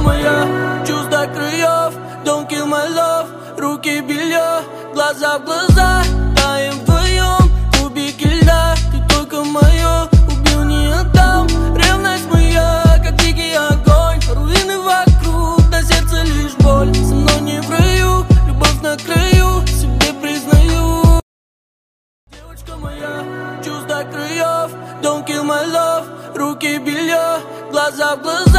моя, чувство краев. Don't kill my love, руки белье, глаза в глаза, таем вдвоем, кубики льда. Ты только мое, убил, не отдам. Ревность моя, как дикий огонь, руины вокруг, на сердце лишь боль. Со мной не в раю, любовь на краю, себе признаю. Девочка моя, чувство краев. Don't kill my love, руки белье, глаза в глаза.